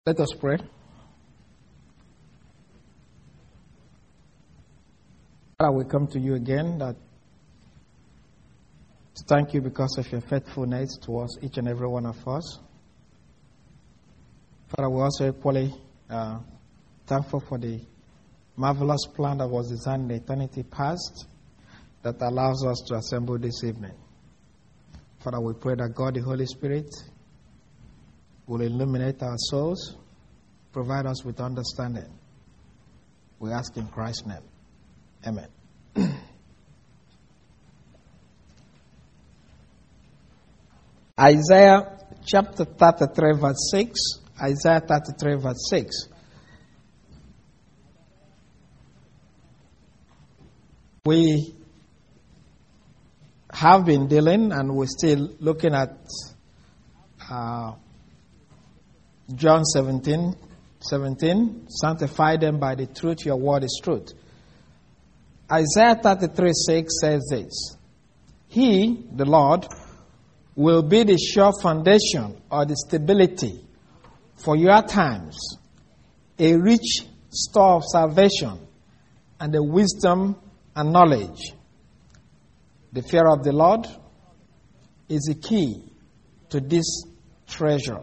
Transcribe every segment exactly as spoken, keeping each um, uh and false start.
Let us pray. Father, we come to you again that thank you because of your faithfulness towards each and every one of us. Father, we also equally uh, thankful for the marvelous plan that was designed in eternity past that allows us to assemble this evening. Father, we pray that God, the Holy Spirit, will illuminate our souls, provide us with understanding. We ask in Christ's name. Amen. Isaiah chapter thirty-three, verse six. Isaiah thirty-three, verse six. We have been dealing, and we're still looking at uh, John seventeen, seventeen. Sanctify them by the truth, your word is truth. Isaiah thirty-three, six says this: He, the Lord, will be the sure foundation or the stability for your times, a rich store of salvation and the wisdom and knowledge. The fear of the Lord is the key to this treasure.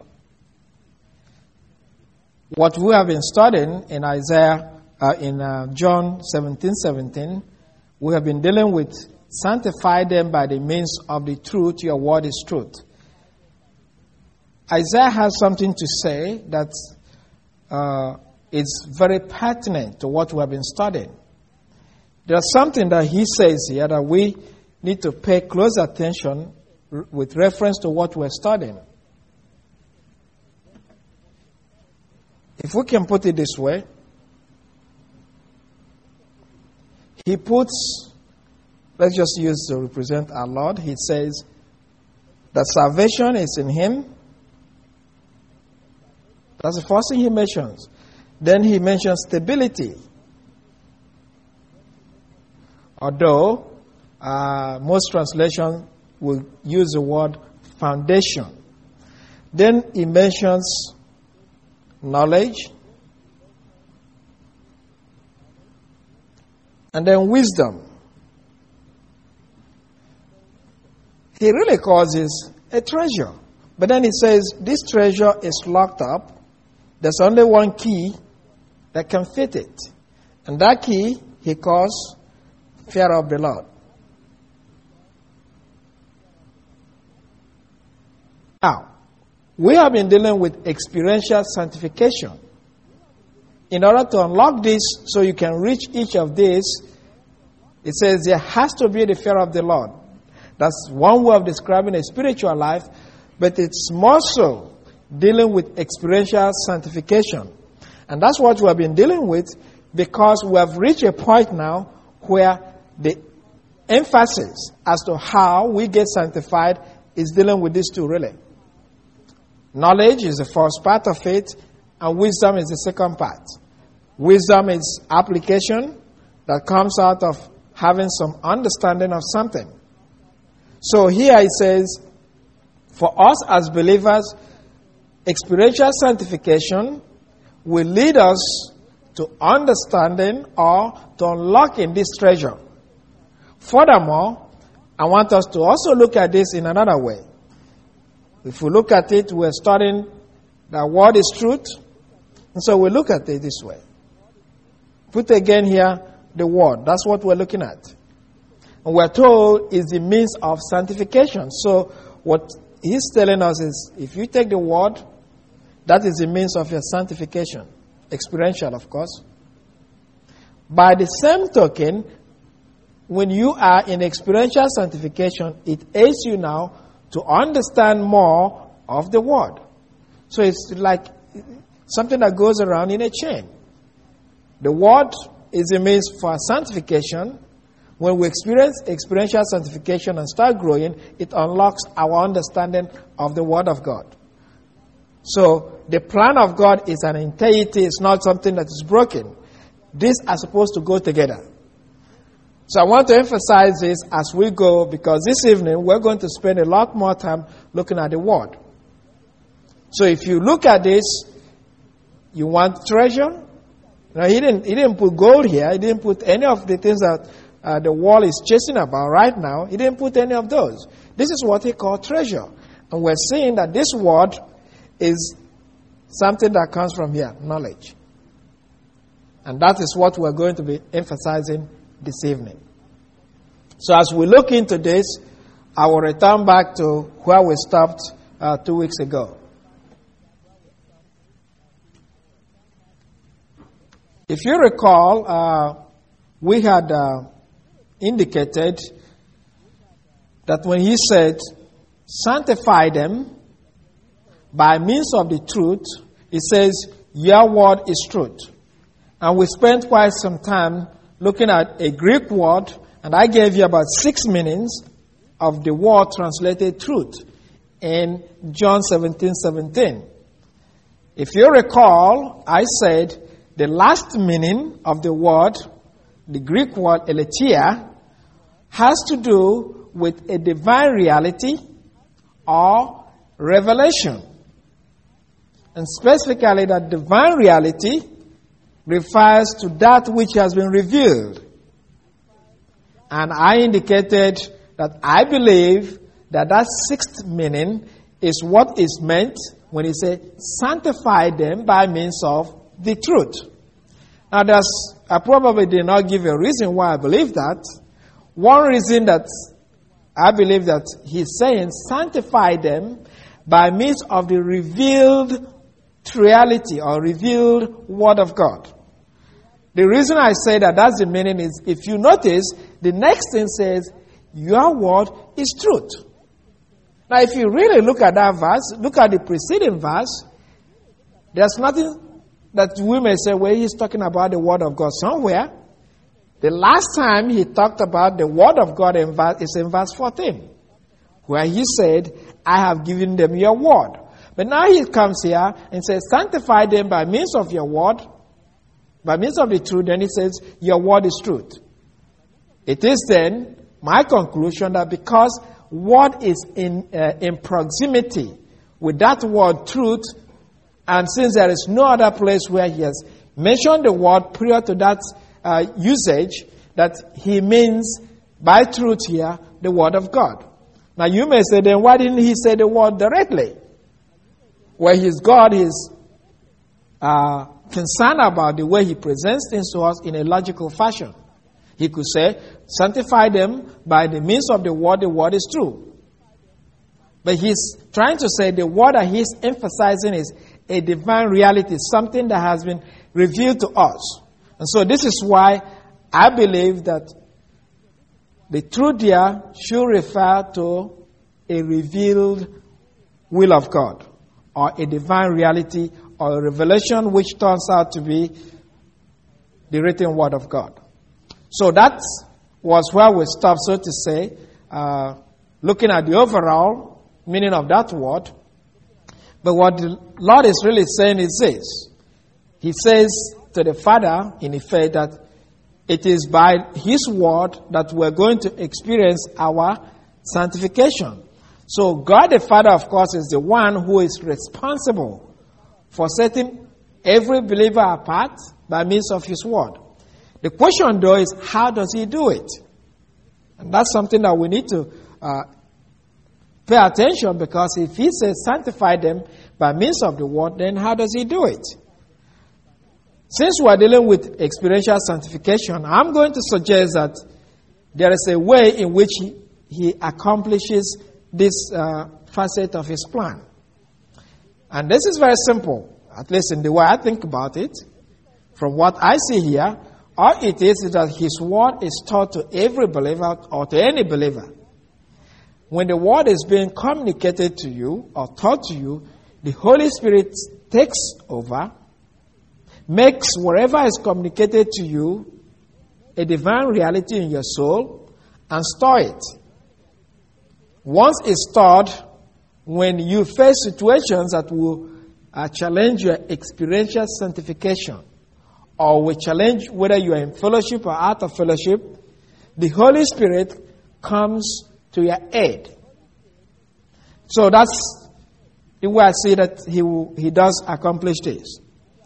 What we have been studying in Isaiah, uh, in uh, John seventeen, seventeen, we have been dealing with sanctify them by the means of the truth, your word is truth. Isaiah has something to say that uh, is very pertinent to what we have been studying. There's something that he says here that we need to pay close attention r- with reference to what we're studying. If we can put it this way, he puts, let's just use to represent our Lord, he says that salvation is in him. That's the first thing he mentions. Then he mentions stability. Although uh, most translations will use the word foundation. Then he mentions knowledge, and then wisdom. He really calls this a treasure. But then he says this treasure is locked up. There's only one key that can fit it. And that key he calls fear of the Lord. Now, we have been dealing with experiential sanctification. In order to unlock this so you can reach each of these, it says there has to be the fear of the Lord. That's one way of describing a spiritual life, but it's more so dealing with experiential sanctification. And that's what we have been dealing with because we have reached a point now where the emphasis as to how we get sanctified is dealing with these two really. Knowledge is the first part of it, and wisdom is the second part. Wisdom is application that comes out of having some understanding of something. So here it says, for us as believers, experiential sanctification will lead us to understanding or to unlocking this treasure. Furthermore, I want us to also look at this in another way. If we look at it, we're studying the word is truth. And so we look at it this way. Put again here the word. That's what we're looking at. And we're told is the means of sanctification. So what he's telling us is if you take the word, that is the means of your sanctification. Experiential, of course. By the same token, when you are in experiential sanctification, it aids you now to understand more of the word. So it's like something that goes around in a chain. The word is a means for sanctification. When we experience experiential sanctification and start growing, it unlocks our understanding of the word of God. So the plan of God is an entirety. It's not something that is broken. These are supposed to go together. So I want to emphasize this as we go because this evening we're going to spend a lot more time looking at the word. So if you look at this, You want treasure? No, he didn't. He didn't put gold here. He didn't put any of the things that uh, the world is chasing about right now. He didn't put any of those. This is what he called treasure, and we're seeing that this word is something that comes from here, knowledge, and that is what we're going to be emphasizing this evening. So, as we look into this, I will return back to where we stopped uh, two weeks ago. If you recall, uh, we had uh, indicated that when he said, sanctify them by means of the truth, he says, your word is truth. And we spent quite some time looking at a Greek word, and I gave you about six meanings of the word translated truth in John seventeen seventeen. If you recall, I said, the last meaning of the word, the Greek word aletheia, has to do with a divine reality or revelation. And specifically, that divine reality refers to that which has been revealed. And I indicated that I believe that that sixth meaning is what is meant when he said, sanctify them by means of the truth. Now, there's, I probably did not give a reason why I believe that. One reason that I believe that he's saying, sanctify them by means of the revealed reality or revealed word of God. The reason I say that that's the meaning is, if you notice, the next thing says, your word is truth. Now, if you really look at that verse, look at the preceding verse, there's nothing that we may say, well, he's talking about the word of God somewhere. The last time he talked about the word of God in verse, is in verse fourteen, where he said, I have given them your word. But now he comes here and says, sanctify them by means of your word, by means of the truth. Then he says, your word is truth. It is then my conclusion that because word is in, uh, in proximity with that word truth, and since there is no other place where he has mentioned the word prior to that uh, usage, that he means by truth here, the word of God. Now you may say, then why didn't he say the word directly? Where he's God, he's uh, concerned about the way he presents things to us in a logical fashion. He could say, sanctify them by the means of the word, the word is true. But he's trying to say the word that he's emphasizing is a divine reality, something that has been revealed to us. And so this is why I believe that the truth there should refer to a revealed will of God, or a divine reality, or a revelation which turns out to be the written word of God. So that was where we stopped, so to say, uh, looking at the overall meaning of that word. But what the Lord is really saying is this. He says to the Father, in effect, that it is by His word that we're going to experience our sanctification. So God the Father, of course, is the one who is responsible for setting every believer apart by means of His word. The question, though, is how does He do it? And that's something that we need to uh, pay attention, because if He says sanctify them by means of the word, then how does He do it? Since we are dealing with experiential sanctification, I'm going to suggest that there is a way in which He, he accomplishes this uh, facet of His plan. And this is very simple, at least in the way I think about it. From what I see here, all it is is that His word is taught to every believer or to any believer. When the word is being communicated to you or taught to you, the Holy Spirit takes over, makes whatever is communicated to you a divine reality in your soul, and store it. Once it's stored, when you face situations that will uh, challenge your experiential sanctification, or will challenge whether you are in fellowship or out of fellowship, the Holy Spirit comes to your aid. So that's the way I see that he will, he does accomplish this.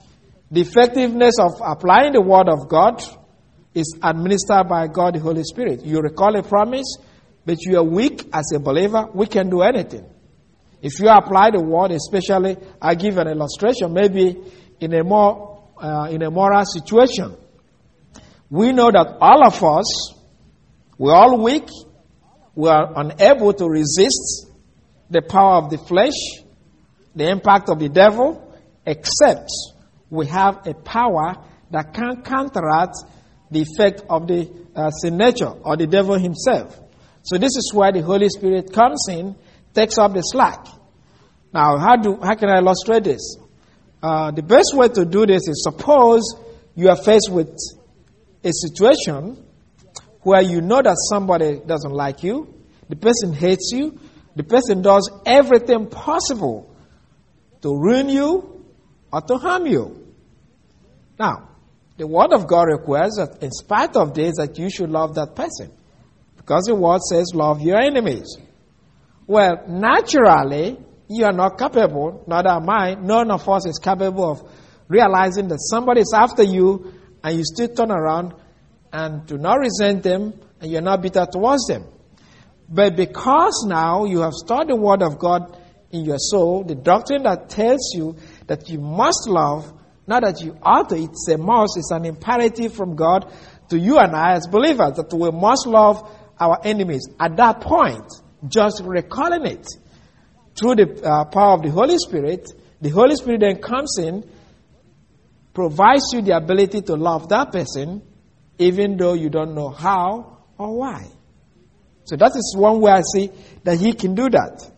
The effectiveness of applying the Word of God is administered by God the Holy Spirit. You recall a promise, but you are weak as a believer. We can do anything. If you apply the Word, especially, I give an illustration, maybe in a more uh, in a moral situation. We know that all of us, we're all weak. We are unable to resist the power of the flesh, the impact of the devil, except we have a power that can counteract the effect of the uh, sin nature or the devil himself. So this is where the Holy Spirit comes in, takes up the slack. Now, how do how can I illustrate this? Uh, the best way to do this is, suppose you are faced with a situation where you know that somebody doesn't like you, the person hates you, the person does everything possible to ruin you or to harm you. Now, the Word of God requires that in spite of this, that you should love that person. Because the Word says, love your enemies. Well, naturally, you are not capable, neither am I, none of us is capable of realizing that somebody is after you and you still turn around and do not resent them and you're not bitter towards them. But because now you have studied the Word of God in your soul, the doctrine that tells you that you must love, not that you ought to, it's a must, it's an imperative from God to you and I as believers, that we must love our enemies. At that point, just recalling it through the uh, power of the Holy Spirit, the Holy Spirit then comes in, provides you the ability to love that person, even though you don't know how or why. So that is one way I see that He can do that.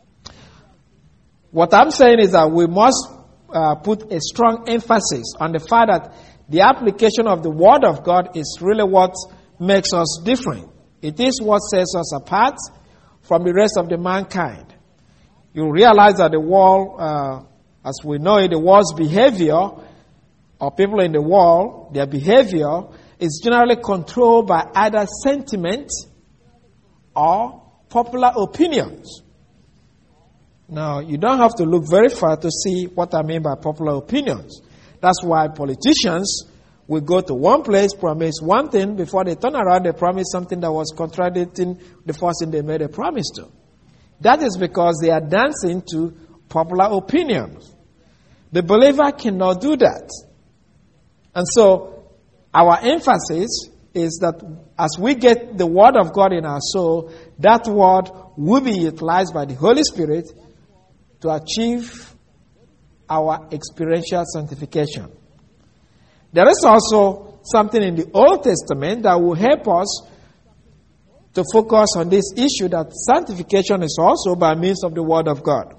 What I'm saying is that we must uh, put a strong emphasis on the fact that the application of the Word of God is really what makes us different. It is what sets us apart from the rest of the mankind. You realize that the world, uh, as we know it, the world's behavior, or people in the world, their behavior is generally controlled by either sentiment or popular opinions. Now, you don't have to look very far to see what I mean by popular opinions. That's why politicians will go to one place, promise one thing, before they turn around, they promise something that was contradicting the first thing they made a promise to. That is because they are dancing to popular opinions. The believer cannot do that. And so, our emphasis is that as we get the Word of God in our soul, that Word will be utilized by the Holy Spirit to achieve our experiential sanctification. There is also something in the Old Testament that will help us to focus on this issue, that sanctification is also by means of the Word of God.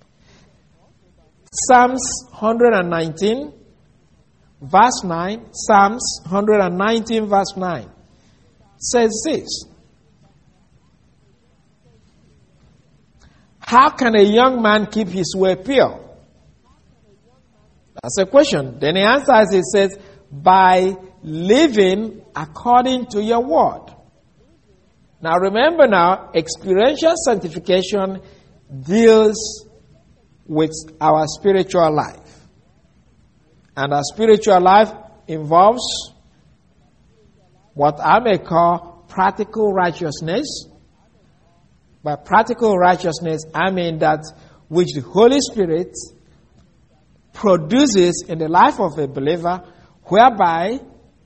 Psalms one nineteen, verse nine, Psalms one nineteen, verse nine, says this: how can a young man keep his way pure? That's a question. Then he answers, it says, by living according to your word. Now remember now, experiential sanctification deals with our spiritual life. And our spiritual life involves what I may call practical righteousness. By practical righteousness, I mean that which the Holy Spirit produces in the life of a believer, whereby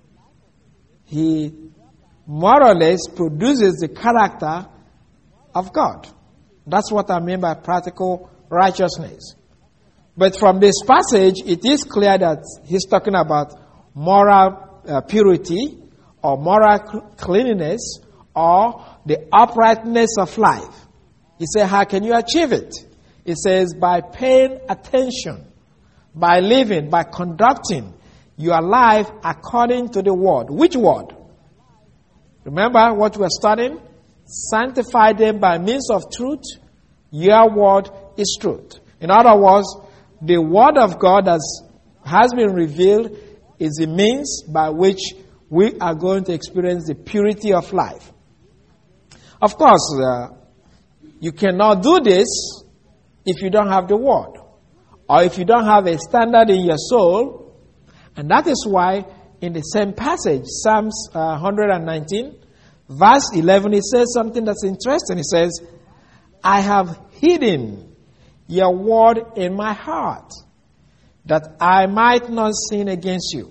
he more or less produces the character of God. That's what I mean by practical righteousness. But from this passage, it is clear that he's talking about moral uh, purity or moral cleanliness or the uprightness of life. He said, how can you achieve it? He says, by paying attention, by living, by conducting your life according to the word. Which word? Remember what we're studying? Sanctify them by means of truth. Your word is truth. In other words, the word of God as has been revealed is the means by which we are going to experience the purity of life. Of course, uh, you cannot do this if you don't have the word, or if you don't have a standard in your soul And that is why in the same passage, Psalms uh, one nineteen, verse eleven, it says something that's interesting. It says, I have hidden your word in my heart, that I might not sin against you.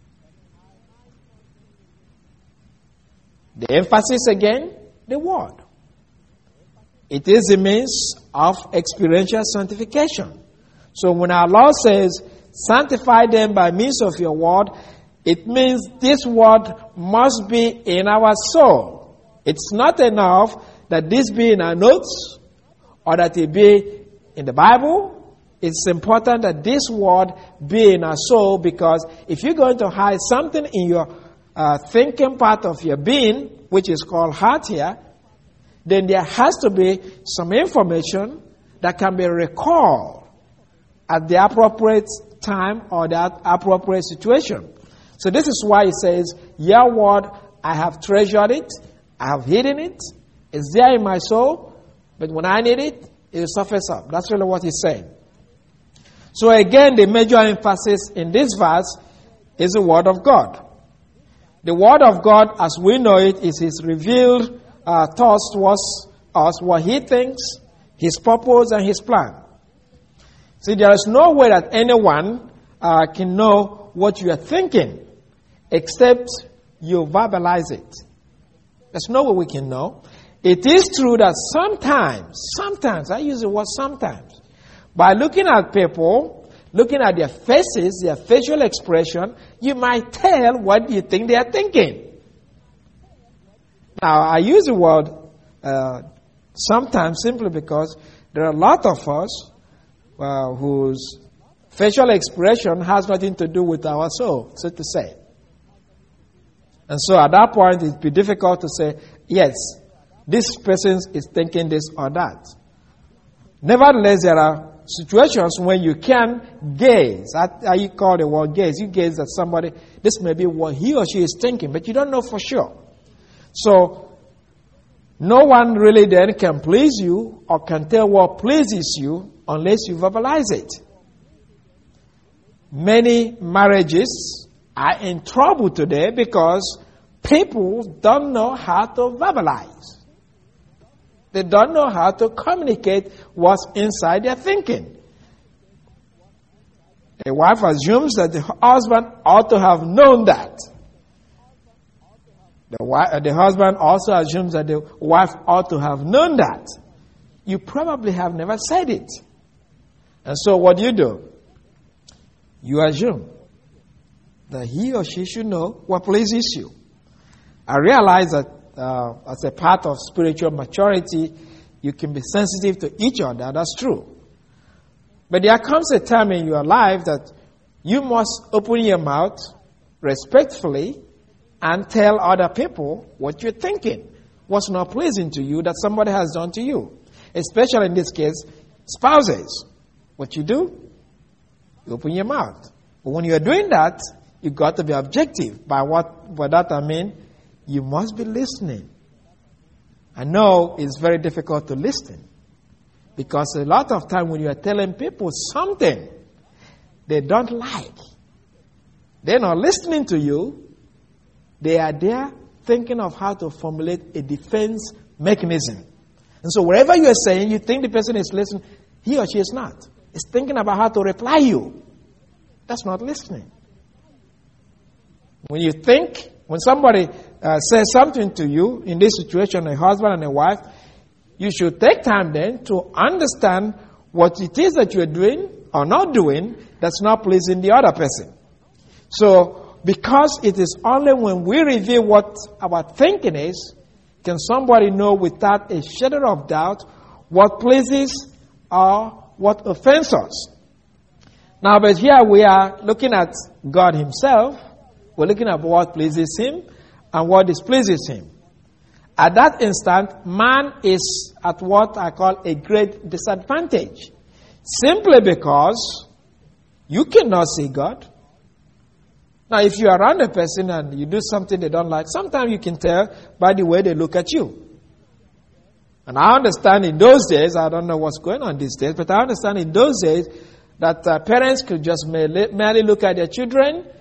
The emphasis again, the word. It is a means of experiential sanctification. So when our Lord says, sanctify them by means of your word, it means this word must be in our soul. It's not enough that this be in our notes or that it be in the Bible. It's important that this word be in our soul, because if you're going to hide something in your uh, thinking part of your being, which is called heart here, then there has to be some information that can be recalled at the appropriate time or the appropriate situation. So this is why it says, your word, I have treasured it, I have hidden it, it's there in my soul, but when I need it, it will surface up. That's really what he's saying. So again, the major emphasis in this verse is the word of God. The word of God, as we know it, is his revealed uh, thoughts towards us, what he thinks, his purpose, and his plan. See, there is no way that anyone uh, can know what you are thinking except you verbalize it. There's no way we can know. It is true that sometimes, sometimes, I use the word sometimes, by looking at people, looking at their faces, their facial expression, you might tell what you think they are thinking. Now, I use the word uh, sometimes simply because there are a lot of us uh, whose facial expression has nothing to do with our soul, so to say. And so at that point, it'd be difficult to say, yes, this person is thinking this or that. Nevertheless, there are situations when you can gaze. How you call the word gaze? You gaze at somebody. This may be what he or she is thinking, but you don't know for sure. So, no one really then can please you or can tell what pleases you unless you verbalize it. Many marriages are in trouble today because people don't know how to verbalize. They don't know how to communicate what's inside their thinking. A wife assumes that the husband ought to have known that. The, wife, the husband also assumes that the wife ought to have known that. You probably have never said it. And so what do you do? You assume that he or she should know what pleases you. I realize that uh, as a part of spiritual maturity, you can be sensitive to each other. That's true. But there comes a time in your life that you must open your mouth respectfully and tell other people what you're thinking, what's not pleasing to you that somebody has done to you. Especially in this case, spouses. What you do? You open your mouth. But when you're doing that, you've got to be objective. By what, by that I mean, you must be listening. I know it's very difficult to listen, because a lot of time when you are telling people something they don't like, they're not listening to you. They are there thinking of how to formulate a defense mechanism. And so wherever you are saying, you think the person is listening, he or she is not. It's thinking about how to reply you. That's not listening. When you think, when somebody uh, says something to you, in this situation, a husband and a wife, you should take time then to understand what it is that you're doing or not doing that's not pleasing the other person. So, because it is only when we reveal what our thinking is, can somebody know without a shadow of doubt what pleases or what offends us. Now, but here we are looking at God himself. We're looking at what pleases him and what displeases him. At that instant, man is at what I call a great disadvantage. Simply because you cannot see God. Now, if you are around a person and you do something they don't like, sometimes you can tell by the way they look at you. And I understand in those days, I don't know what's going on these days, but I understand in those days that uh, parents could just merely, merely look at their children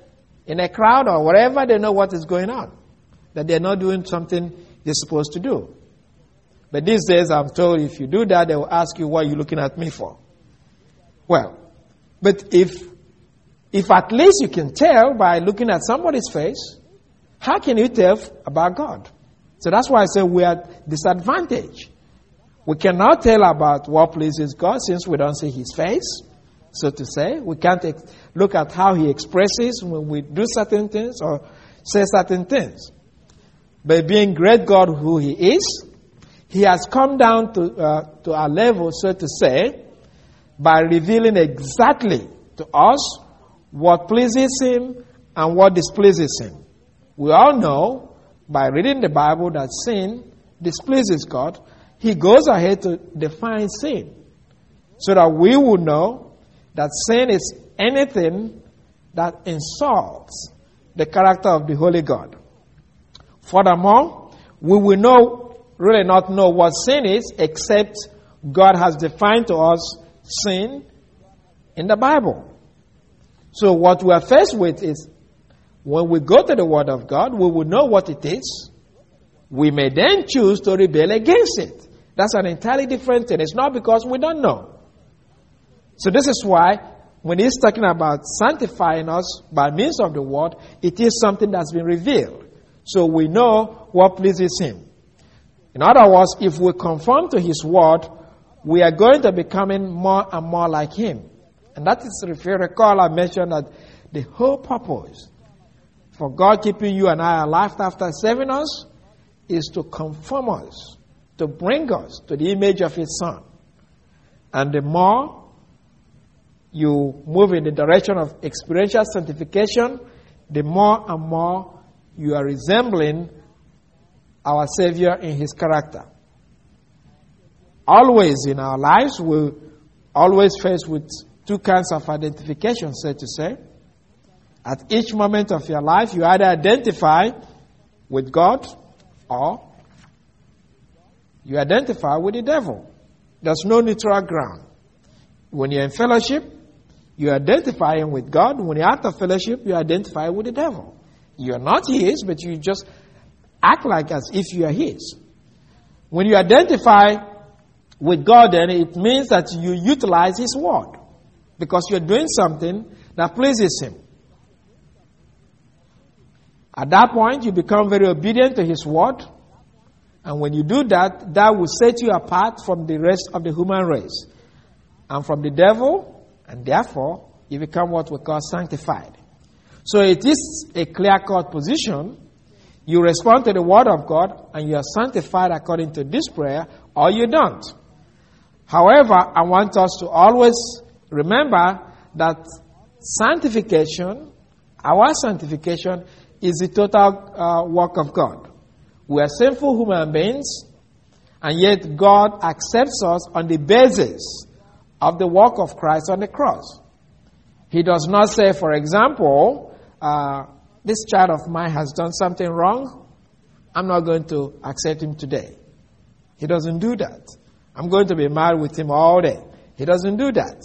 in a crowd or wherever they know what is going on, that they're not doing something they're supposed to do. But these days, I'm told if you do that, they will ask you, what are you looking at me for? Well, but if, if at least you can tell by looking at somebody's face, how can you tell about God? So that's why I say we are disadvantaged. We cannot tell about what pleases God since we don't see His face, so to say. We can't ex- look at how He expresses when we do certain things or say certain things. But being great God who He is, He has come down to, uh, to our level, so to say, by revealing exactly to us what pleases Him and what displeases Him. We all know by reading the Bible that sin displeases God. He goes ahead to define sin so that we will know that sin is anything that insults the character of the Holy God. Furthermore, we will know, really not know what sin is except God has defined to us sin in the Bible. So what we are faced with is when we go to the Word of God, we will know what it is. We may then choose to rebel against it. That's an entirely different thing. It's not because we don't know. So this is why when he's talking about sanctifying us by means of the Word, it is something that's been revealed. So we know what pleases Him. In other words, if we conform to His Word, we are going to becoming more and more like Him. And that is, if you recall, I mentioned that the whole purpose for God keeping you and I alive after saving us is to conform us, to bring us to the image of His Son. And the more you move in the direction of experiential sanctification, the more and more you are resembling our Savior in His character. Always in our lives, we're always faced with two kinds of identification, so to say. At each moment of your life, you either identify with God or you identify with the devil. There's no neutral ground. When you're in fellowship, you identify with God. When you're out of fellowship, you identify with the devil. You're not His, but you just act like as if you are His. When you identify with God, then it means that you utilize His Word because you're doing something that pleases Him. At that point, you become very obedient to His Word. And when you do that, that will set you apart from the rest of the human race and from the devil, and therefore, you become what we call sanctified. So it is a clear-cut position. You respond to the Word of God, and you are sanctified according to this prayer, or you don't. However, I want us to always remember that sanctification, our sanctification, is the total uh, work of God. We are sinful human beings, and yet God accepts us on the basis of the work of Christ on the cross. He does not say, for example, uh, this child of mine has done something wrong, I'm not going to accept him today. He doesn't do that. I'm going to be mad with him all day. He doesn't do that.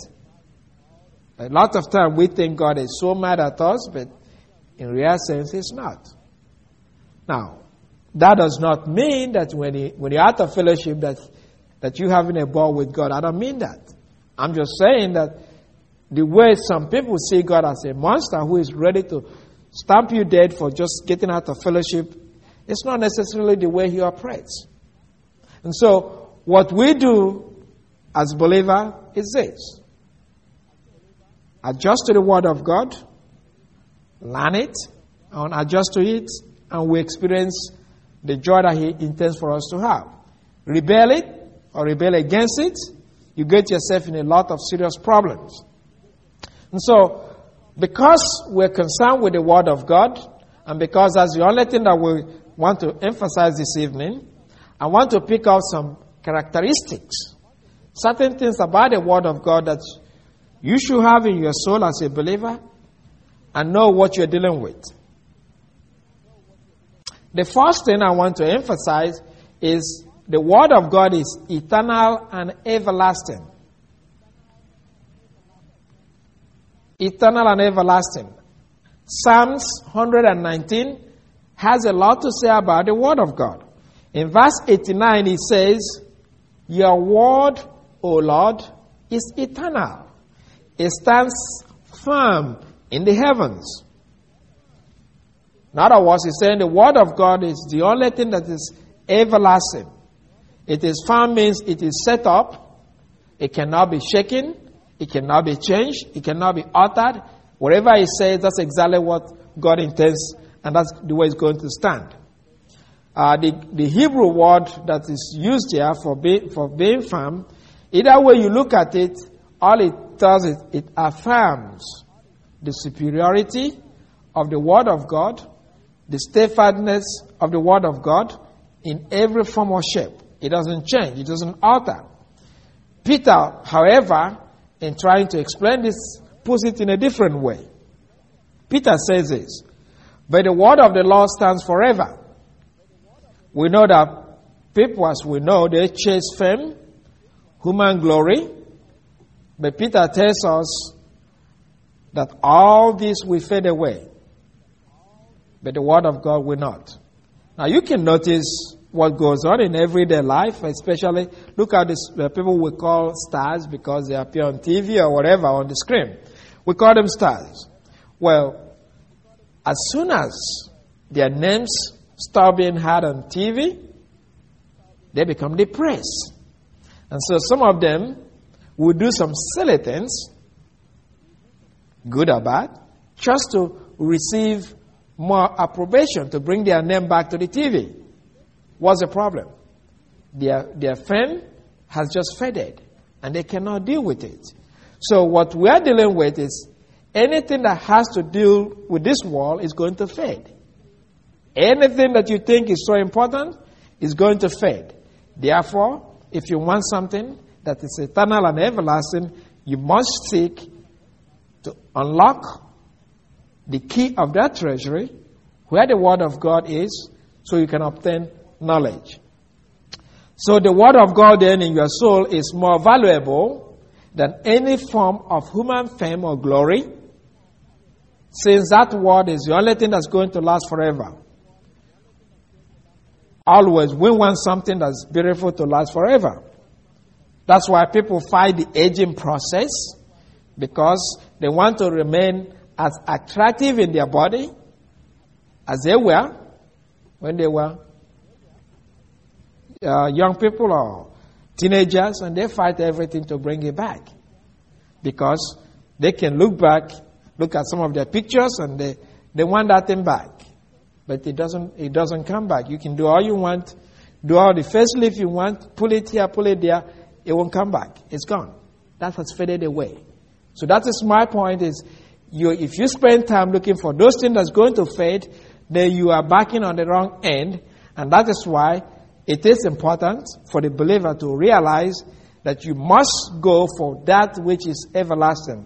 A lot of time we think God is so mad at us, but in real sense, He's not. Now, that does not mean that when, he, when you're out of fellowship that, that you're having a ball with God. I don't mean that. I'm just saying that the way some people see God as a monster who is ready to stamp you dead for just getting out of fellowship, it's not necessarily the way He operates. And so, what we do as believers is this. Adjust to the Word of God, learn it, and adjust to it, and we experience the joy that He intends for us to have. Rebel it or rebel against it, you get yourself in a lot of serious problems. And so, because we're concerned with the Word of God, and because that's the only thing that we want to emphasize this evening, I want to pick out some characteristics, certain things about the Word of God that you should have in your soul as a believer and know what you're dealing with. The first thing I want to emphasize is the Word of God is eternal and everlasting. Eternal and everlasting. Psalms one nineteen has a lot to say about the Word of God. In verse eighty-nine, it says, "Your word, O Lord, is eternal. It stands firm in the heavens." In other words, he's saying the Word of God is the only thing that is everlasting. It is firm means it is set up. It cannot be shaken. It cannot be changed. It cannot be altered. Whatever he says, that's exactly what God intends, and that's the way it's going to stand. Uh, the, the Hebrew word that is used here for, be, for being firm, either way you look at it, all it does is it affirms the superiority of the Word of God, the steadfastness of the Word of God in every form or shape. It doesn't change. It doesn't alter. Peter, however, in trying to explain this, puts it in a different way. Peter says this, "But the word of the Lord stands forever." We know that people, as we know, they chase fame, human glory. But Peter tells us that all this will fade away, but the word of God will not. Now you can notice what goes on in everyday life, especially look at this, uh, people we call stars because they appear on T V or whatever on the screen. We call them stars. Well, as soon as their names start being heard on T V, they become depressed. And so some of them will do some silly things, good or bad, just to receive more approbation, to bring their name back to the T V. What's the problem? Their, their fame has just faded, and they cannot deal with it. So what we are dealing with is anything that has to deal with this world is going to fade. Anything that you think is so important is going to fade. Therefore, if you want something that is eternal and everlasting, you must seek to unlock the key of that treasury, where the Word of God is, so you can obtain knowledge. So the Word of God then in your soul is more valuable than any form of human fame or glory, since that Word is the only thing that's going to last forever. Always, we want something that's beautiful to last forever. That's why people fight the aging process, because they want to remain as attractive in their body as they were when they were uh, young people or teenagers, and they fight everything to bring it back, because they can look back, look at some of their pictures, and they, they want that thing back. But it doesn't, it doesn't come back. You can do all you want, do all the facelift you want, pull it here, pull it there, it won't come back. It's gone. That has faded away. So that is my point is, you, if you spend time looking for those things that's going to fade, then you are backing on the wrong end. And that is why it is important for the believer to realize that you must go for that which is everlasting.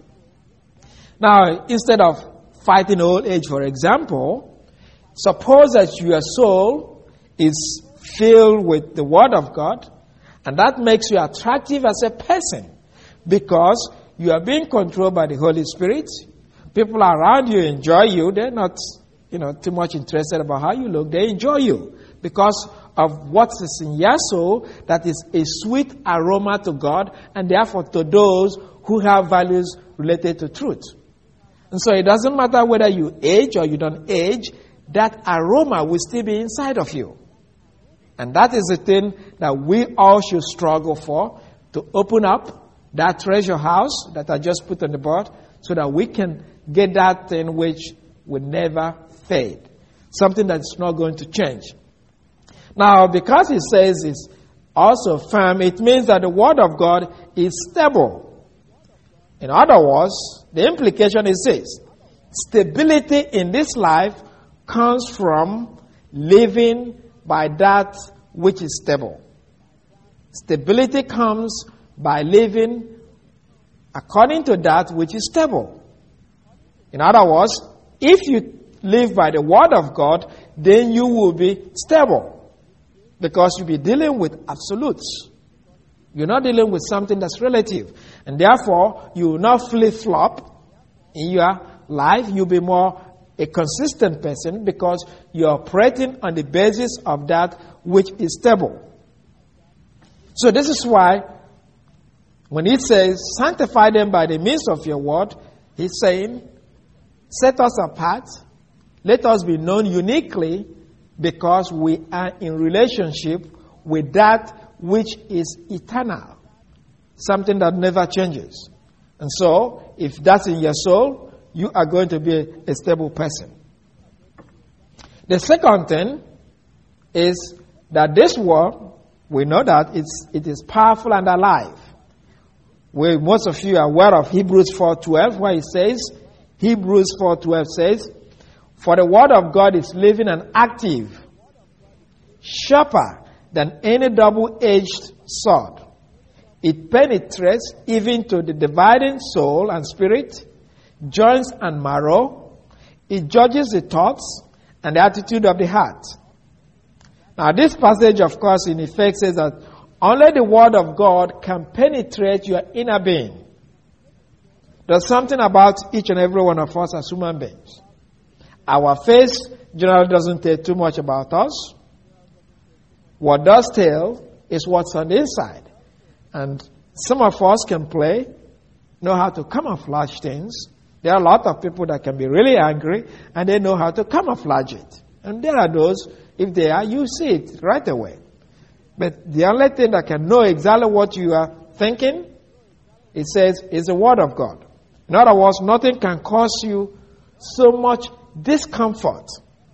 Now, instead of fighting old age, for example, suppose that your soul is filled with the Word of God, and that makes you attractive as a person because you are being controlled by the Holy Spirit. People around you enjoy you. They're not, you know, too much interested about how you look. They enjoy you because of what is in your soul that is a sweet aroma to God, and therefore to those who have values related to truth. And so it doesn't matter whether you age or you don't age, that aroma will still be inside of you. And that is the thing that we all should struggle for, to open up that treasure house that I just put on the board, so that we can get that thing which will never fade. Something that's not going to change. Now, because it says it's also firm, it means that the Word of God is stable. In other words, the implication is this: stability in this life comes from living by that which is stable. Stability comes by living according to that which is stable. In other words, if you live by the Word of God, then you will be stable, because you'll be dealing with absolutes. You're not dealing with something that's relative. And therefore, you will not flip-flop in your life. You'll be more a consistent person because you're operating on the basis of that which is stable. So this is why when he says, sanctify them by the means of your word, he's saying, set us apart, let us be known uniquely because we are in relationship with that which is eternal, something that never changes. And so, if that's in your soul, you are going to be a, a stable person. The second thing is that this word, we know that it's, it is powerful and alive. We, most of you are aware of Hebrews four twelve, where it says, Hebrews four twelve says, for the word of God is living and active, sharper than any double-edged sword. It penetrates even to the dividing soul and spirit, joints and marrow. It judges the thoughts and the attitude of the heart. Now this passage, of course, in effect says that only the word of God can penetrate your inner being. There's something about each and every one of us as human beings. Our face generally doesn't tell too much about us. What does tell is what's on the inside. And some of us can play, know how to camouflage things. There are a lot of people that can be really angry, and they know how to camouflage it. And there are those, if they are, you see it right away. But the only thing that can know exactly what you are thinking, it says, is the word of God. In other words, nothing can cause you so much discomfort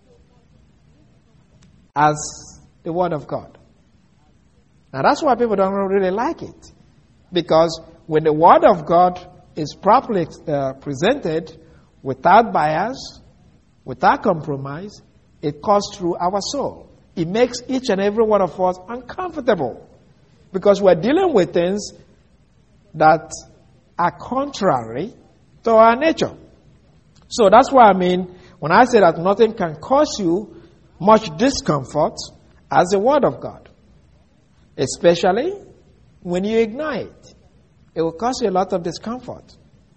as the word of God. Now that's why people don't really like it. Because when the word of God is properly uh, presented, without bias, without compromise, it cuts through our soul. It makes each and every one of us uncomfortable. Because we're dealing with things that are contrary to our nature. So that's why I mean, when I say that nothing can cause you much discomfort as the word of God. Especially when you ignore it. It will cause you a lot of discomfort.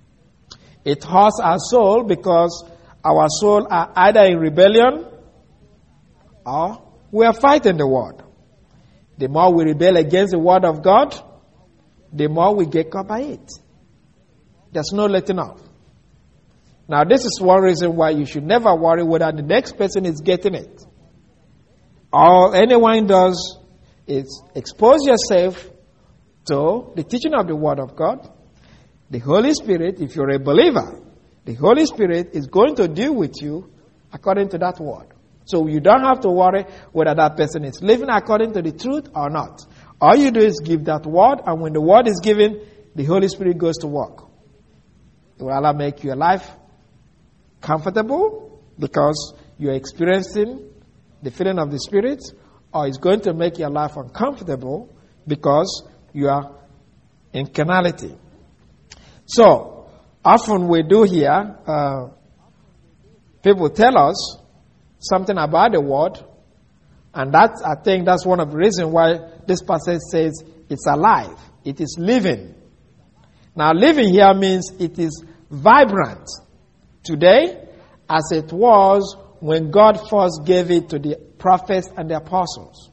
It hurts our soul because our soul are either in rebellion or we are fighting the word. The more we rebel against the word of God, the more we get caught by it. There's no letting off. Now this is one reason why you should never worry whether the next person is getting it. All anyone does is expose yourself to the teaching of the Word of God. The Holy Spirit, if you're a believer, the Holy Spirit is going to deal with you according to that Word. So you don't have to worry whether that person is living according to the truth or not. All you do is give that Word, and when the Word is given, the Holy Spirit goes to work. It will either make your life comfortable because you're experiencing the feeling of the Spirit, or it's going to make your life uncomfortable because you are in carnality. So, often we do hear uh, people tell us something about the word, and that I think that's one of the reasons why this passage says it's alive. It is living. Now, living here means it is vibrant today as it was when God first gave it to the prophets and the apostles.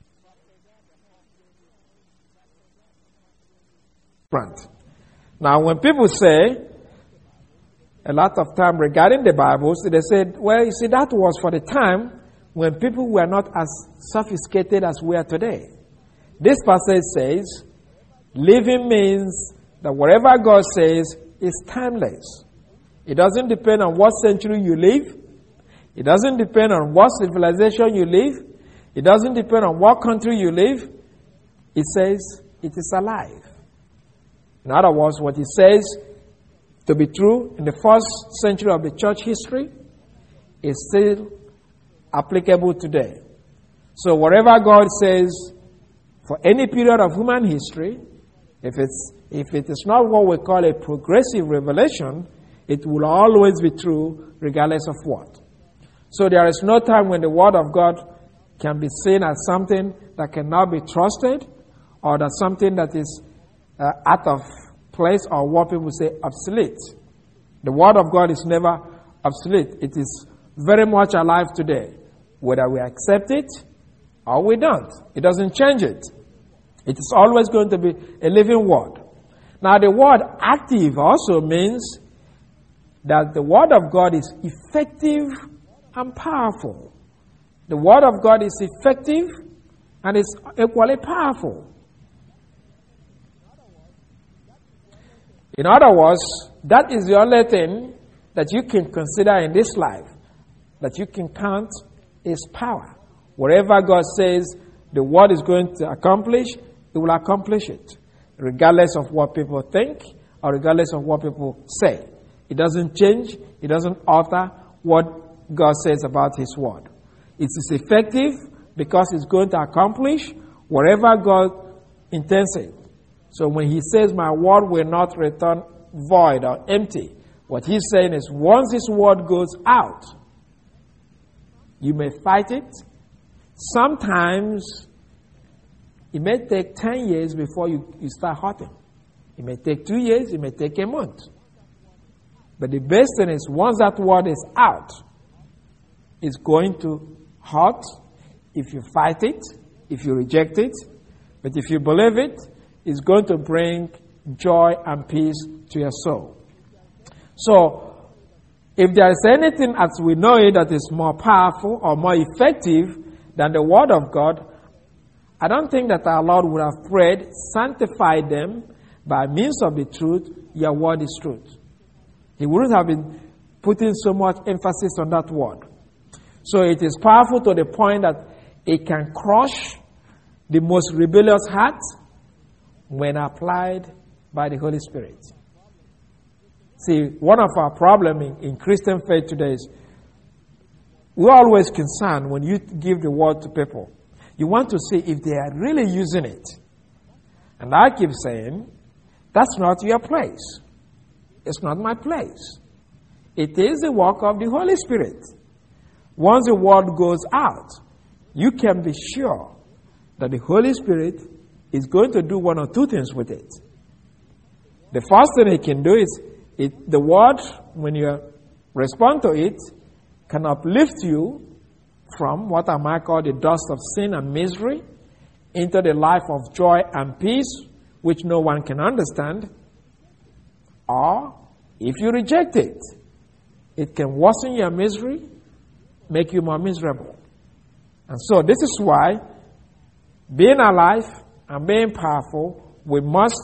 Now, when people say a lot of time regarding the Bible, so they said, well, you see, that was for the time when people were not as sophisticated as we are today. This passage says, living means that whatever God says is timeless. It doesn't depend on what century you live. It doesn't depend on what civilization you live. It doesn't depend on what country you live. It says it is alive. In other words, what it says to be true in the first century of the church history is still applicable today. So whatever God says for any period of human history, if it's if it is not what we call a progressive revelation, it will always be true regardless of what. So there is no time when the Word of God can be seen as something that cannot be trusted, or that something that is uh, out of place, or what people say obsolete. The Word of God is never obsolete. It is very much alive today, whether we accept it or we don't. It doesn't change it. It is always going to be a living word. Now, the word active also means that the word of God is effective and powerful. The word of God is effective and is equally powerful. In other words, that is the only thing that you can consider in this life, that you can count is power. Whatever God says the word is going to accomplish, it will accomplish it, regardless of what people think or regardless of what people say. It doesn't change, it doesn't alter what God says about His word. It is effective because it's going to accomplish whatever God intends it. So when He says, my word will not return void or empty, what He's saying is once His word goes out, you may fight it. Sometimes it may take ten years before you, you start hurting. It may take two years, it may take a month. But the best thing is once that word is out, it's going to hurt if you fight it, if you reject it. But if you believe it, it's going to bring joy and peace to your soul. So, if there is anything as we know it that is more powerful or more effective than the Word of God, I don't think that our Lord would have prayed, sanctify them by means of the truth, your word is truth. He wouldn't have been putting so much emphasis on that word. So it is powerful to the point that it can crush the most rebellious heart when applied by the Holy Spirit. See, one of our problems in, in Christian faith today is we're always concerned when you give the word to people. You want to see if they are really using it. And I keep saying, that's not your place. It's not my place. It is the work of the Holy Spirit. Once the word goes out, you can be sure that the Holy Spirit is going to do one or two things with it. The first thing He can do is, it, the word, when you respond to it, can uplift you from what I might call the dust of sin and misery into the life of joy and peace, which no one can understand. Or, if you reject it, it can worsen your misery, make you more miserable. And so this is why, being alive and being powerful, we must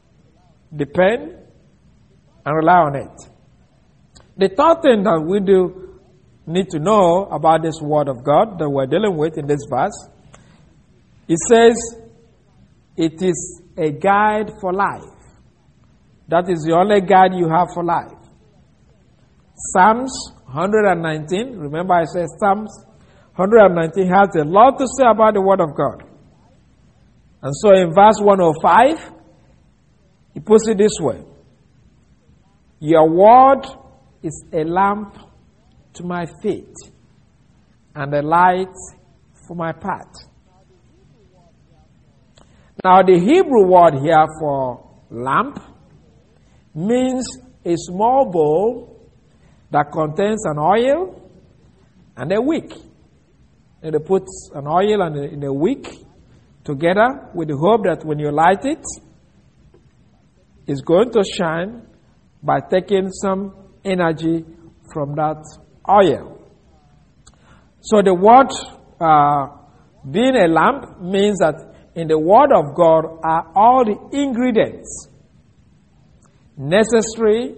depend and rely on it. The third thing that we do need to know about this word of God that we're dealing with in this verse, it says it is a guide for life. That is the only guide you have for life. Psalms one nineteen, remember I said Psalms one nineteen has a lot to say about the word of God. And so in verse one oh five, he puts it this way: your word is a lamp to my feet and a light for my path. Now the Hebrew word here for lamp means a small bowl that contains an oil and a wick. And they put an oil and a, and a wick together with the hope that when you light it, it's going to shine by taking some energy from that oil. So the word uh, being a lamp means that in the word of God are all the ingredients necessary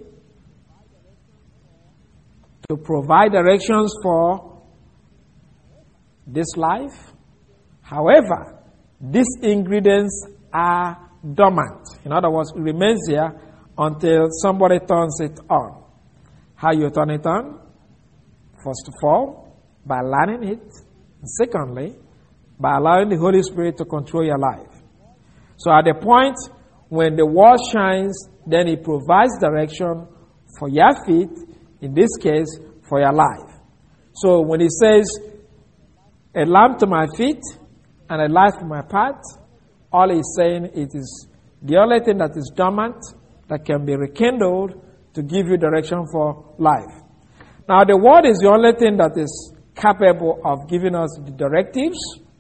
to provide directions for this life. However, these ingredients are dormant. In other words, it remains here until somebody turns it on. How you turn it on? First of all, by learning it. And secondly, by allowing the Holy Spirit to control your life. So at the point when the word shines, then it provides direction for your feet, in this case, for your life. So when it says, a lamp to my feet and a light for my path, all he's saying it is the only thing that is dormant that can be rekindled to give you direction for life. Now, the Word is the only thing that is capable of giving us the directives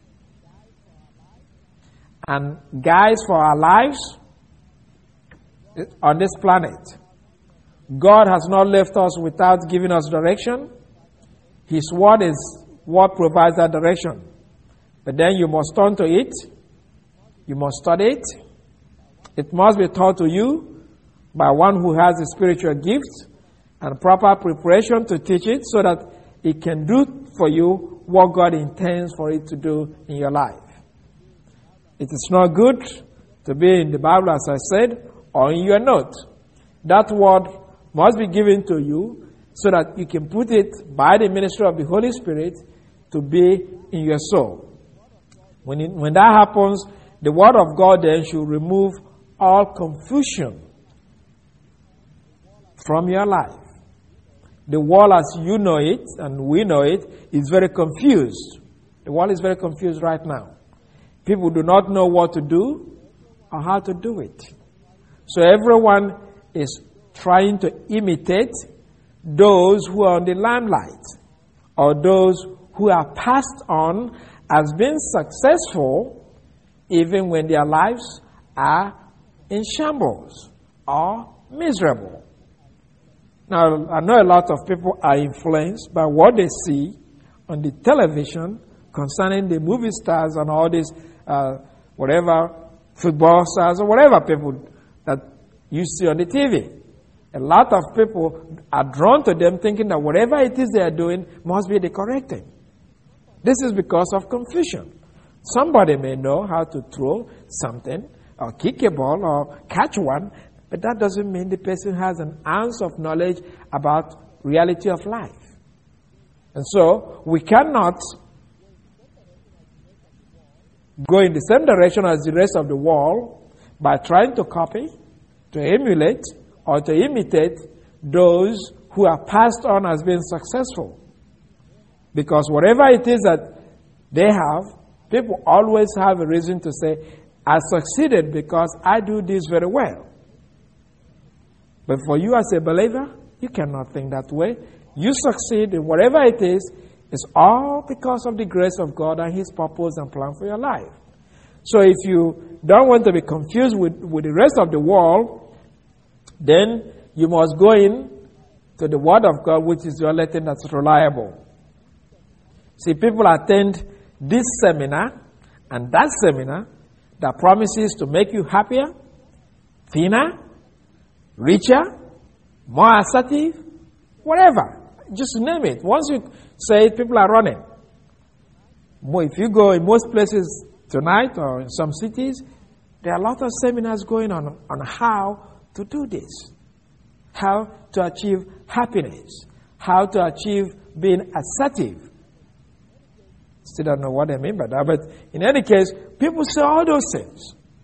and guides for our lives on this planet. God has not left us without giving us direction. His Word is what provides that direction. But then you must turn to it. You must study it. It must be taught to you by one who has the spiritual gifts and proper preparation to teach it so that it can do for you what God intends for it to do in your life. It is not good to be in the Bible, as I said, or in your note. That word must be given to you so that you can put it by the ministry of the Holy Spirit to be in your soul. When, it, when that happens, the Word of God then should remove all confusion from your life. The world as you know it, and we know it, is very confused. The world is very confused right now. People do not know what to do or how to do it. So everyone is trying to imitate those who are on the limelight or those who are passed on as being successful even when their lives are in shambles or miserable. Now, I know a lot of people are influenced by what they see on the television concerning the movie stars and all these, uh, whatever, football stars or whatever people that you see on the T V. A lot of people are drawn to them thinking that whatever it is they are doing must be the correct thing. This is because of confusion. Somebody may know how to throw something or kick a ball or catch one, but that doesn't mean the person has an ounce of knowledge about reality of life. And so we cannot go in the same direction as the rest of the world by trying to copy, to emulate, or to imitate those who are passed on as being successful. Because whatever it is that they have, people always have a reason to say, I succeeded because I do this very well. But for you as a believer, you cannot think that way. You succeed in whatever it is, it's all because of the grace of God and His purpose and plan for your life. So if you don't want to be confused with, with the rest of the world, then you must go in to the Word of God, which is the only thing that's reliable. See, people attend this seminar and that seminar that promises to make you happier, thinner, richer, more assertive, whatever. Just name it. Once you say it, people are running. If you go in most places tonight or in some cities, there are a lot of seminars going on on how to do this, how to achieve happiness, how to achieve being assertive. Still don't know what I mean by that, but in any case, people say all those things.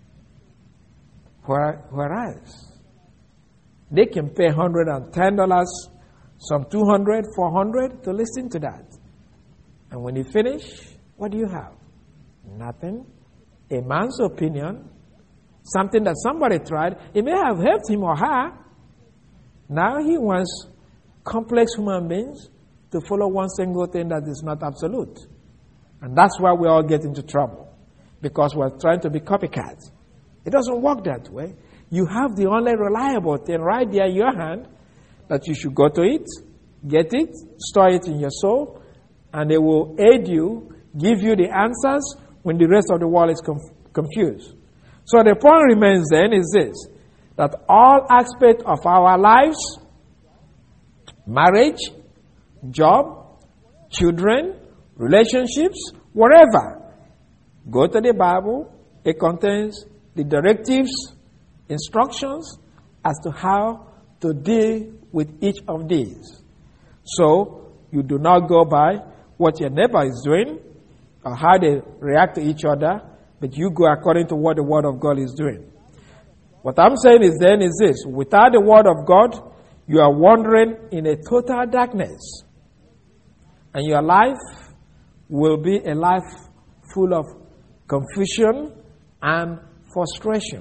Whereas, they can pay one hundred ten dollars, some two hundred dollars, four hundred dollars to listen to that. And when you finish, what do you have? Nothing. A man's opinion, something that somebody tried, it may have helped him or her. Now he wants complex human beings to follow one single thing that is not absolute. And that's why we all get into trouble, because we're trying to be copycats. It doesn't work that way. You have the only reliable thing right there in your hand that you should go to it, get it, store it in your soul, and it will aid you, give you the answers when the rest of the world is conf- confused. So the point remains then is this, that all aspects of our lives, marriage, job, children, relationships, whatever, go to the Bible. It contains the directives, instructions as to how to deal with each of these. So you do not go by what your neighbor is doing or how they react to each other, but you go according to what the Word of God is doing. What I'm saying is then is this, without the Word of God, you are wandering in a total darkness. And your life will be a life full of confusion and frustration.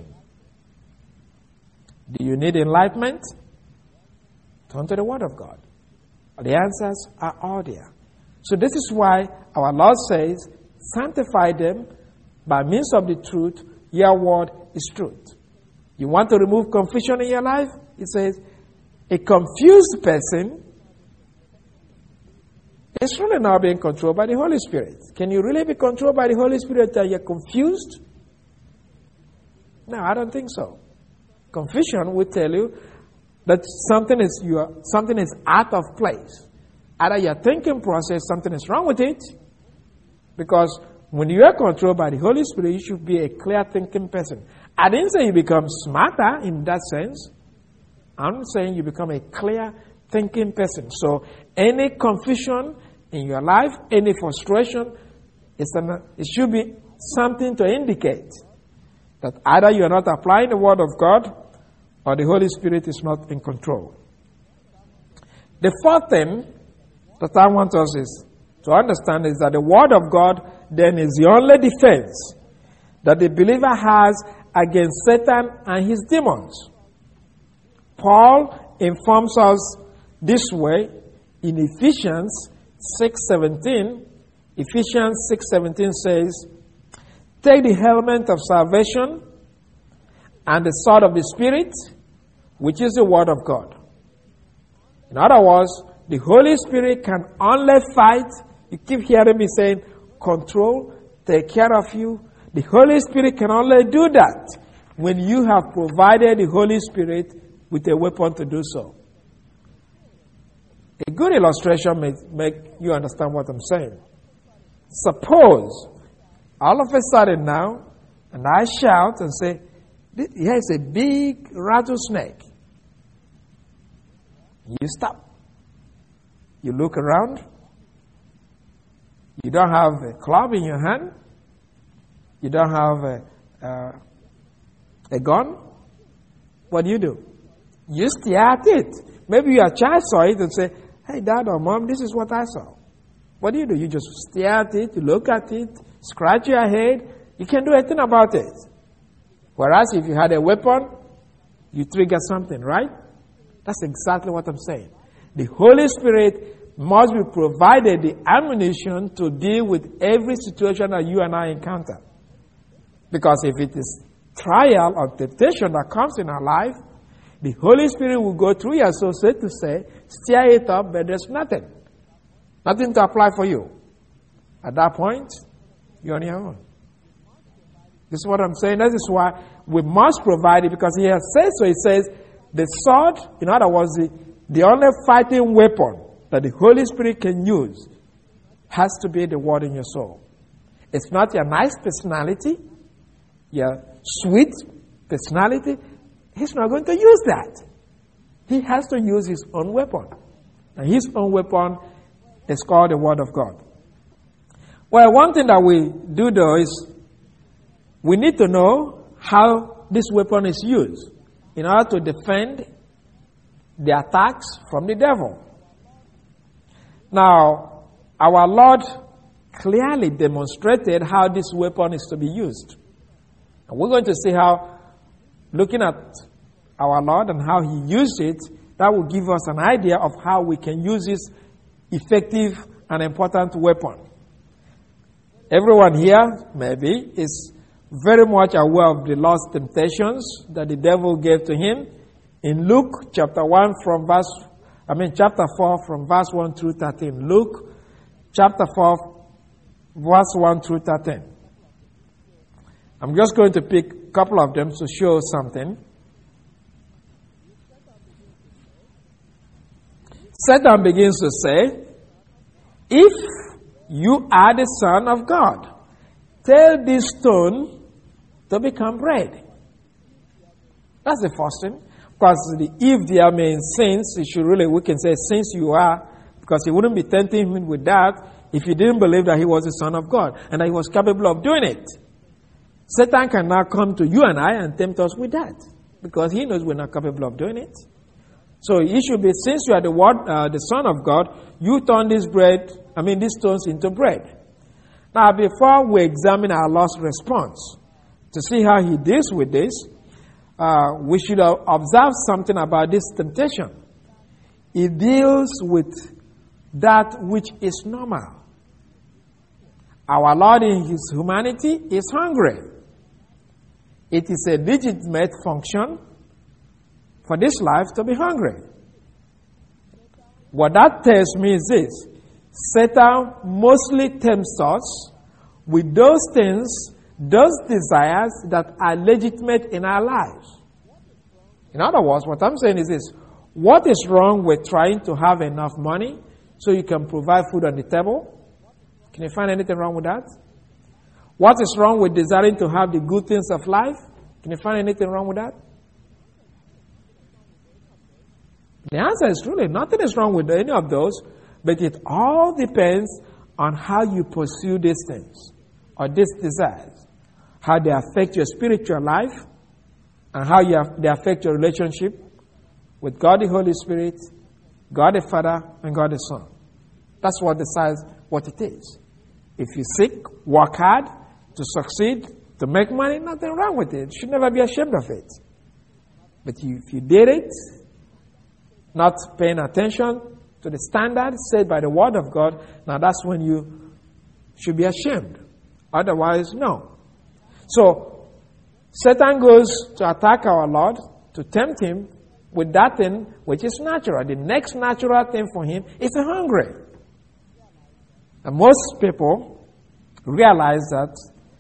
Do you need enlightenment? Turn to the Word of God. The answers are all there. So this is why our Lord says, sanctify them by means of the truth. Your word is truth. You want to remove confusion in your life? He says, a confused person is really not being controlled by the Holy Spirit. Can you really be controlled by the Holy Spirit and you're confused? No, I don't think so. Confusion will tell you that something is you are, something is out of place. Either your thinking process, something is wrong with it, because when you are controlled by the Holy Spirit, you should be a clear thinking person. I didn't say you become smarter in that sense. I'm saying you become a clear thinking person. So any confusion in your life, any frustration, it's an, it should be something to indicate that either you are not applying the Word of God or the Holy Spirit is not in control. The fourth thing that I want us is to understand is that the Word of God then is the only defense that the believer has against Satan and his demons. Paul informs us this way in Ephesians six seventeen. Ephesians six seventeen says, take the helmet of salvation and the sword of the Spirit, which is the Word of God. In other words, the Holy Spirit can only fight. You keep hearing me saying, control, take care of you. The Holy Spirit can only do that when you have provided the Holy Spirit with a weapon to do so. A good illustration may make you understand what I'm saying. Suppose, all of a sudden now, and I shout and say, here's a big rattlesnake. You stop. You look around. You don't have a club in your hand. You don't have a, uh, a gun. What do you do? You stare at it. Maybe your child saw it and say, hey, Dad or Mom, this is what I saw. What do you do? You just stare at it, you look at it, scratch your head. You can't do anything about it. Whereas if you had a weapon, you trigger something, right? That's exactly what I'm saying. The Holy Spirit must be provided the ammunition to deal with every situation that you and I encounter. Because if it is trial or temptation that comes in our life, the Holy Spirit will go through your soul, so to say, stir it up, but there's nothing. Nothing to apply for you. At that point, you're on your own. This is what I'm saying. This is why we must provide it, because he has said so. He says, the sword, in other words, the, the only fighting weapon that the Holy Spirit can use has to be the word in your soul. It's not your nice personality, your sweet personality. He's not going to use that. He has to use his own weapon. And his own weapon is called the Word of God. Well, one thing that we do though is we need to know how this weapon is used in order to defend the attacks from the devil. Now, our Lord clearly demonstrated how this weapon is to be used. And we're going to see how, looking at our Lord and how he used it, that will give us an idea of how we can use this effective and important weapon. Everyone here, maybe, is very much aware of the Lord's temptations that the devil gave to him in Luke chapter one from verse, I mean chapter four from verse one through thirteen. Luke chapter four, verse one through thirteen. I'm just going to pick a couple of them to show something. Satan begins to say, if you are the Son of God, tell this stone to become bread. That's the first thing. Because the if there means since, it should really, we can say since you are, because he wouldn't be tempting him with that if he didn't believe that he was the Son of God and that he was capable of doing it. Satan can now come to you and I and tempt us with that because he knows we're not capable of doing it. So it should be, since you are the word, uh, the Son of God, you turn this bread, I mean these stones into bread. Now, before we examine our Lord's response to see how he deals with this, uh, we should observe something about this temptation. It deals with that which is normal. Our Lord in his humanity is hungry. It is a legitimate function for this life to be hungry. What that tells me is this: Satan mostly tempts us with those things, those desires that are legitimate in our lives. In other words, what I'm saying is this: what is wrong with trying to have enough money so you can provide food on the table? Can you find anything wrong with that? What is wrong with desiring to have the good things of life? Can you find anything wrong with that? The answer is truly nothing is wrong with any of those, but it all depends on how you pursue these things or these desires, how they affect your spiritual life, and how you have, they affect your relationship with God the Holy Spirit, God the Father, and God the Son. That's what decides what it is. If you seek, work hard to succeed, to make money, nothing wrong with it. You should never be ashamed of it. But you, if you did it, not paying attention to the standards set by the Word of God, now that's when you should be ashamed. Otherwise, no. So, Satan goes to attack our Lord, to tempt him with that thing which is natural. The next natural thing for him is hungry. And most people realize that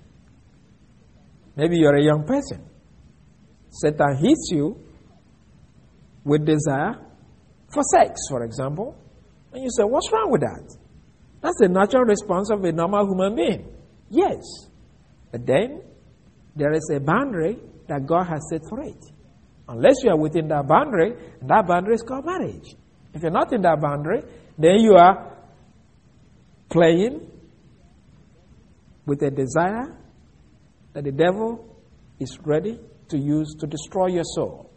maybe you're a young person. Satan hits you with desire for sex, for example. And you say, what's wrong with that? That's the natural response of a normal human being. Yes. But then, there is a boundary that God has set for it. Unless you are within that boundary, and that boundary is called marriage. If you're not in that boundary, then you are playing with a desire that the devil is ready to use to destroy your soul.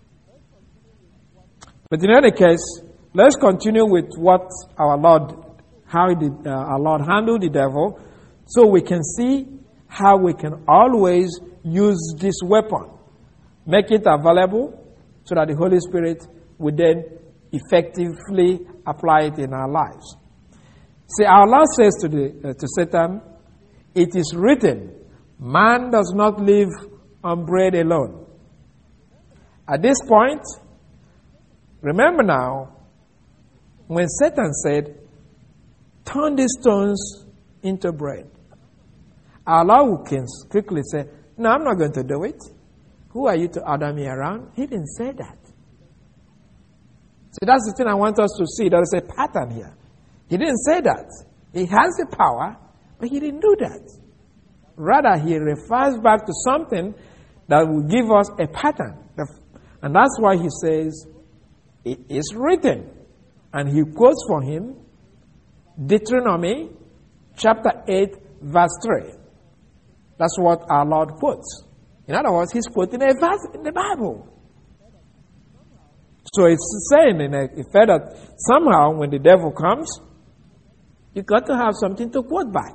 But in any case, let's continue with what our Lord, how did uh, our Lord handle the devil, so we can see how we can always use this weapon, make it available so that the Holy Spirit will then effectively apply it in our lives. See, our Lord says to, the, uh, to Satan, it is written, man does not live on bread alone. At this point, remember now, when Satan said, turn these stones into bread, our Lord can quickly say, no, I'm not going to do it. Who are you to order me around? He didn't say that. See, that's the thing I want us to see. There is a pattern here. He didn't say that. He has the power, but he didn't do that. Rather, he refers back to something that will give us a pattern. And that's why he says, it is written. And he quotes for him Deuteronomy chapter eight, verse three. That's what our Lord quotes. In other words, he's quoting a verse in the Bible. So it's saying in effect that somehow when the devil comes, you've got to have something to quote back.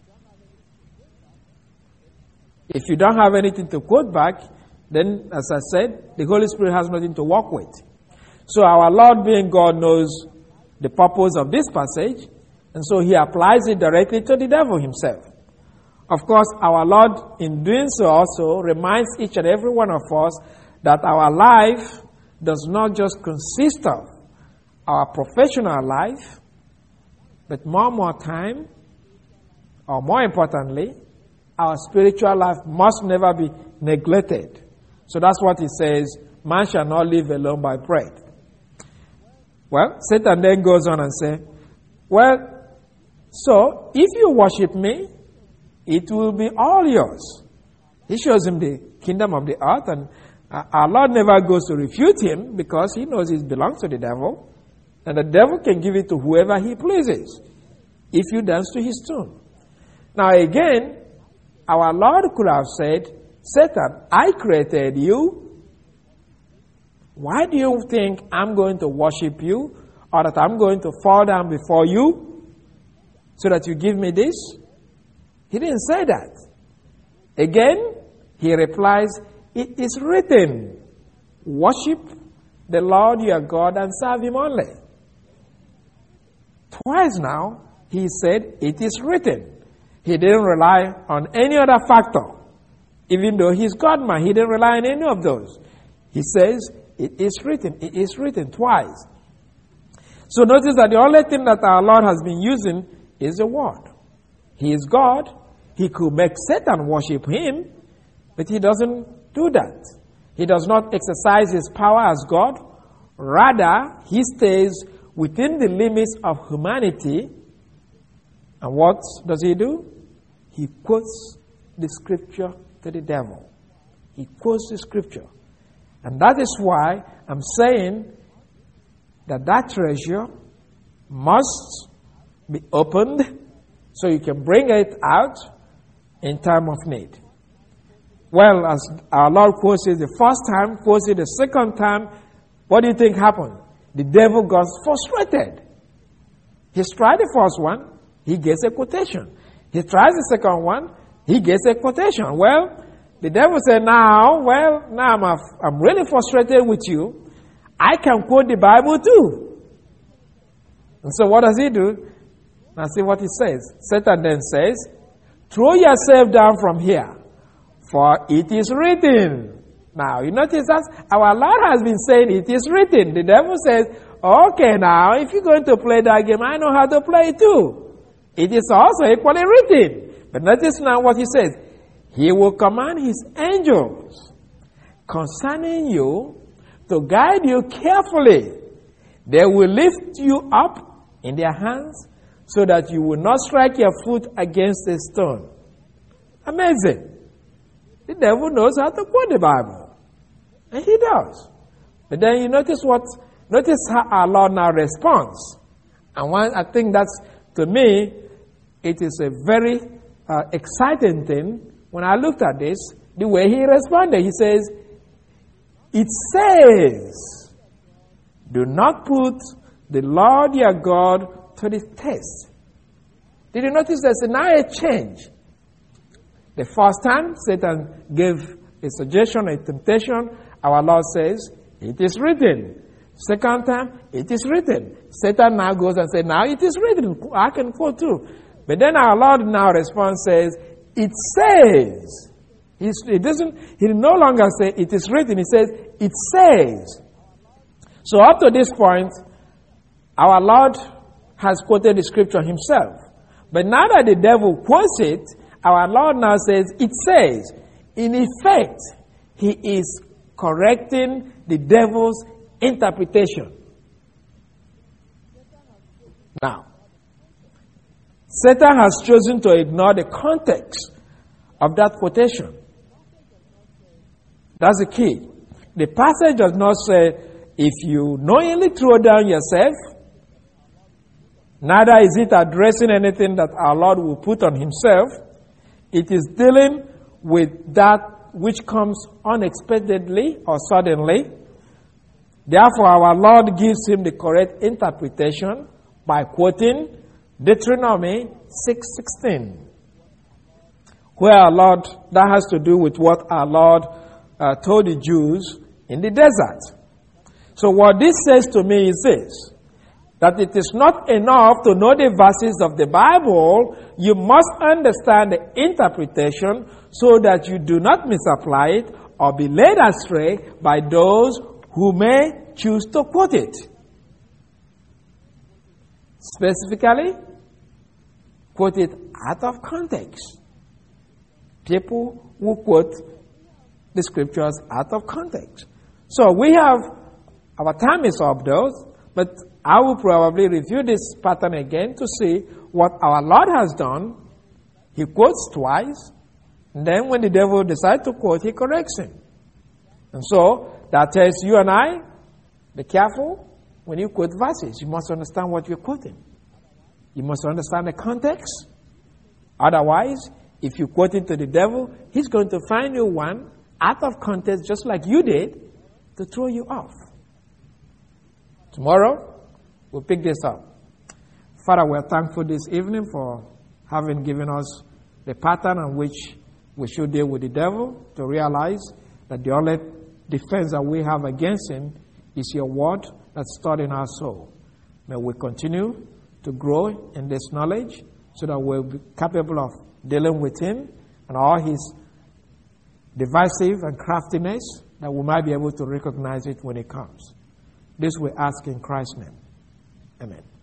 If you don't have anything to quote back, then, as I said, the Holy Spirit has nothing to work with. So our Lord, being God, knows the purpose of this passage, and so he applies it directly to the devil himself. Of course, our Lord, in doing so, also reminds each and every one of us that our life does not just consist of our professional life, but more and more time, or more importantly, our spiritual life must never be neglected. So that's what he says, man shall not live alone by bread. Well, Satan then goes on and says, well, so if you worship me, it will be all yours. He shows him the kingdom of the earth, and our Lord never goes to refute him because he knows it belongs to the devil, and the devil can give it to whoever he pleases if you dance to his tune. Now again, our Lord could have said, Satan, I created you. Why do you think I'm going to worship you, or that I'm going to fall down before you so that you give me this? He didn't say that. Again, he replies, it is written, worship the Lord your God and serve him only. Twice now, he said, it is written. He didn't rely on any other factor. Even though he's God-man, he didn't rely on any of those. He says, it is written. It is written twice. So notice that the only thing that our Lord has been using is the word. He is God. He could make Satan worship him, but he doesn't do that. He does not exercise his power as God. Rather, he stays within the limits of humanity. And what does he do? He quotes the scripture to the devil. He quotes the scripture. And that is why I'm saying that that treasure must be opened so you can bring it out in time of need. Well, as our Lord quotes it the first time, quotes it the second time, what do you think happened? The devil got frustrated. He tried the first one, he gets a quotation. He tries the second one, he gets a quotation. Well, the devil said, now, well, now I'm, a, I'm really frustrated with you. I can quote the Bible too. And so what does he do? Now see what he says. Satan then says, throw yourself down from here, for it is written. Now, you notice that our Lord has been saying it is written. The devil says, okay, now, if you're going to play that game, I know how to play it too. It is also equally written. But notice now what he says. He will command his angels concerning you to guide you carefully. They will lift you up in their hands so that you will not strike your foot against a stone. Amazing. The devil knows how to quote the Bible. And he does. But then you notice what, notice how our Lord now responds. And one, I think that's, to me, it is a very uh, exciting thing. When I looked at this, the way he responded, he says, it says, do not put the Lord your God to the test. Did you notice there's now a change? The first time Satan gave a suggestion, a temptation, our Lord says, it is written. Second time, it is written. Satan now goes and says, now it is written. I can quote too. But then our Lord now responds, says, it says. He's, he doesn't, he no longer say it is written. He says, it says. So up to this point, our Lord has quoted the scripture himself. But now that the devil quotes it, our Lord now says, it says. In effect, he is correcting the devil's interpretation. Now, Satan has chosen to ignore the context of that quotation. That's the key. The passage does not say, if you knowingly throw down yourself, neither is it addressing anything that our Lord will put on himself. It is dealing with that which comes unexpectedly or suddenly. Therefore, our Lord gives him the correct interpretation by quoting Deuteronomy six sixteen, where our Lord, that has to do with what our Lord uh, told the Jews in the desert. So what this says to me is this, that it is not enough to know the verses of the Bible. You must understand the interpretation so that you do not misapply it or be led astray by those who may choose to quote it. Specifically, quote it out of context. People who quote the scriptures out of context. So we have, our time is up though, but I will probably review this pattern again to see what our Lord has done. He quotes twice, and then when the devil decides to quote, he corrects him. And so that tells you and I, be careful when you quote verses. You must understand what you're quoting. You must understand the context. Otherwise, if you quote it to the devil, he's going to find you one out of context, just like you did, to throw you off. Tomorrow, we'll pick this up. Father, we're thankful this evening for having given us the pattern on which we should deal with the devil, to realize that the only defense that we have against him is your word that's stored in our soul. May we continue to grow in this knowledge so that we'll be capable of dealing with him and all his divisive and craftiness, that we might be able to recognize it when it comes. This we ask in Christ's name. Amen.